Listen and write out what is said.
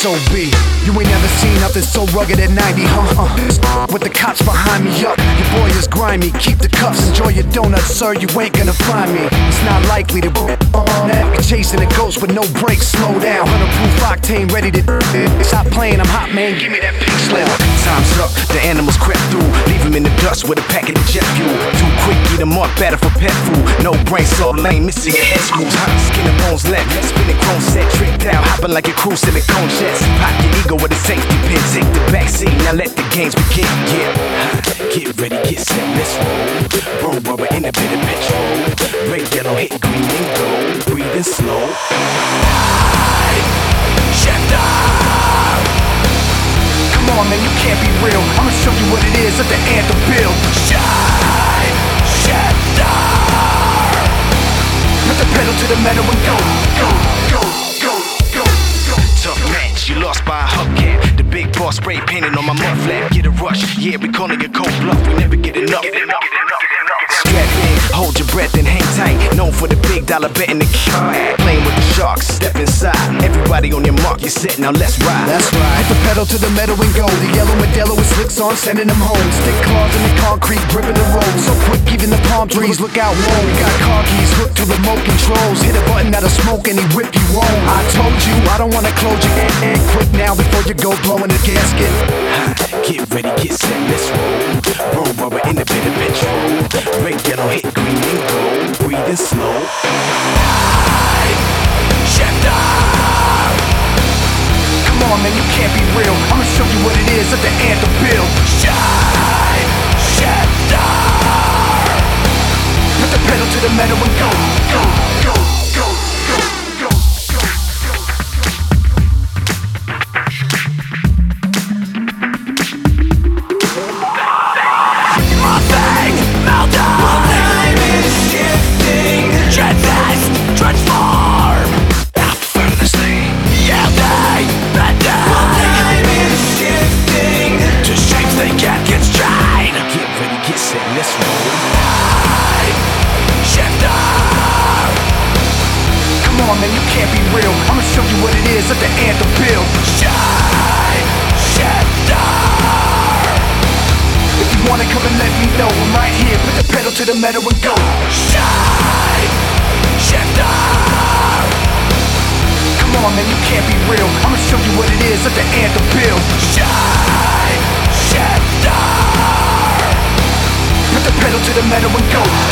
SOB. You ain't never seen nothing so rugged at 90, huh? With the cops behind me, yup. Your boy is grimy, keep the cuffs. Enjoy your donuts, sir, you ain't gonna find me. It's not likely to chasing a ghost with no brakes, slow down. 100 proof octane, ready to stop playing, I'm hot, man, give me that pink slip. Time's up, the animals crept through. Leave him in the dust with a packet of jet fuel. Too quick, eat him up, better for pet food. No brain, so lame, missing your head screws. Skin and bones left, spinning chrome set, tricked out, hopping like a cruise silicone chest. Pop your ego with a safety pin, take the backseat, now let the games begin. Yeah, get ready, get set, let's roll. Roll rubber in a bit of petrol. Red, yellow, hit green and gold. Breathing slow. Shifter! Come on, man, you can't be real. I'ma show you what it is at the anthem build. Shine! Shifter! Put the pedal to the metal and go, go, go, go, go, go. Tough match, you lost by a hubcap. The big boss spray painting on my mud flap. Get a rush, yeah, we calling it cold bluff. We never get enough. Strap in, hold your breath and hang tight. Known for the big dollar betting the playing with the sharks, step inside. Everybody on your mark, you're set, now let's ride. That's right. Put the pedal to the metal and go. The yellow Modelo with slicks on, sending them home. Stick claws in the concrete, gripping the road. So quick, even the palm trees look out low. We got car keys hooked to remote controls. Hit a button that'll smoke and he whip you on. I told you, I don't wanna close your head. Quick now before you go blowing the gasket. Get ready, get set, let's roll. Roll rubber in a bit of petrol. Red, yellow, hit green and gold. Breathing slow. Shifter! Come on, man, you can't be real. I'ma show you what it is at the anthem build. Shine! Shifter! Put the pedal to the metal and go, go, go, go, go, go, go. My fate melted! My name is shifting. Transist, transform! Effortlessly. Yeah, they bend. My name is shifting. To shapes they can't constrain. Get ready, get set, let's roll. Shifter! Come on, man, you can't be real. I'ma show you what it is at the anthem build. Shine! Shifter! If you wanna come and let me know, I'm right here. Put the pedal to the metal and go. Shine! Shifter! Come on, man, you can't be real. I'ma show you what it is at the anthem build. Shine! Shifter! Put the pedal to the metal and go.